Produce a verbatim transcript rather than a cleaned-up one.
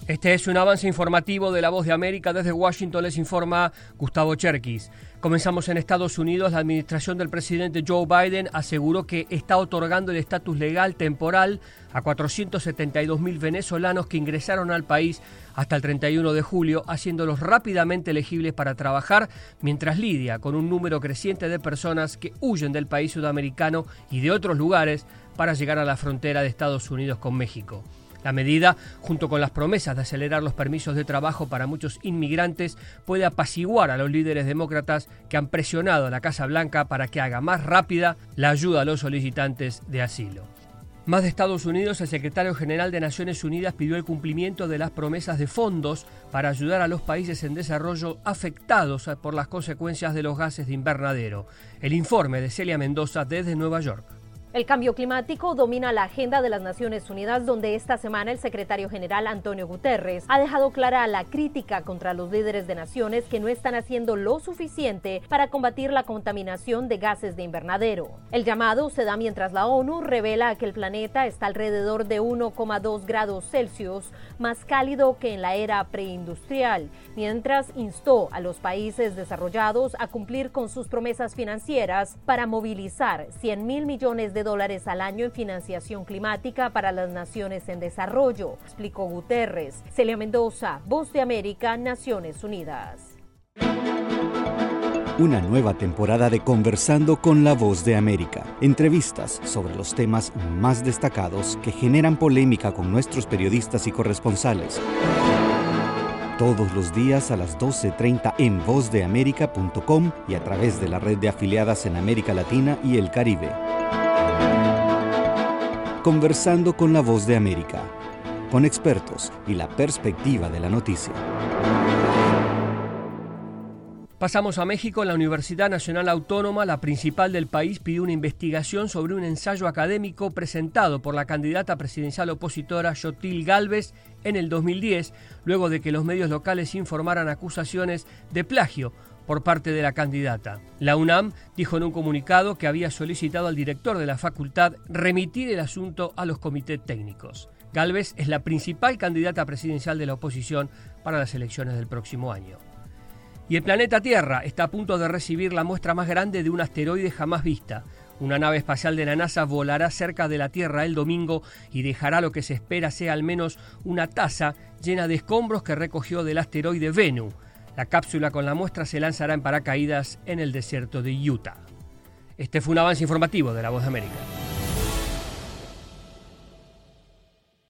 Este es un avance informativo de La Voz de América. Desde Washington les informa Gustavo Cherkis. Comenzamos en Estados Unidos. La administración del presidente Joe Biden aseguró que está otorgando el estatus legal temporal a cuatrocientos setenta y dos mil venezolanos que ingresaron al país hasta el treinta y uno de julio, haciéndolos rápidamente elegibles para trabajar, mientras lidia con un número creciente de personas que huyen del país sudamericano y de otros lugares para llegar a la frontera de Estados Unidos con México. La medida, junto con las promesas de acelerar los permisos de trabajo para muchos inmigrantes, puede apaciguar a los líderes demócratas que han presionado a la Casa Blanca para que haga más rápida la ayuda a los solicitantes de asilo. Más de Estados Unidos, el secretario general de Naciones Unidas pidió el cumplimiento de las promesas de fondos para ayudar a los países en desarrollo afectados por las consecuencias de los gases de invernadero. El informe de Celia Mendoza desde Nueva York. El cambio climático domina la agenda de las Naciones Unidas, donde esta semana el secretario general Antonio Guterres ha dejado clara la crítica contra los líderes de naciones que no están haciendo lo suficiente para combatir la contaminación de gases de invernadero. El llamado se da mientras la ONU revela que el planeta está alrededor de uno coma dos grados Celsius más cálido que en la era preindustrial, mientras instó a los países desarrollados a cumplir con sus promesas financieras para movilizar cien mil millones de dólares al año en financiación climática para las naciones en desarrollo, explicó Guterres. Celia Mendoza, Voz de América, Naciones Unidas. Una nueva temporada de Conversando con la Voz de América. Entrevistas sobre los temas más destacados que generan polémica con nuestros periodistas y corresponsales. Todos los días a las doce treinta en voz de américa punto com y a través de la red de afiliadas en América Latina y el Caribe. Conversando con la Voz de América, con expertos y la perspectiva de la noticia. Pasamos a México. La Universidad Nacional Autónoma, la principal del país, pidió una investigación sobre un ensayo académico presentado por la candidata presidencial opositora Xochitl Gálvez en el dos mil diez, luego de que los medios locales informaran acusaciones de plagio por parte de la candidata. La UNAM dijo en un comunicado que había solicitado al director de la facultad remitir el asunto a los comités técnicos. Gálvez es la principal candidata presidencial de la oposición para las elecciones del próximo año. Y el planeta Tierra está a punto de recibir la muestra más grande de un asteroide jamás vista. Una nave espacial de la NASA volará cerca de la Tierra el domingo y dejará lo que se espera sea al menos una taza llena de escombros que recogió del asteroide Bennu. La cápsula con la muestra se lanzará en paracaídas en el desierto de Utah. Este fue un avance informativo de La Voz de América.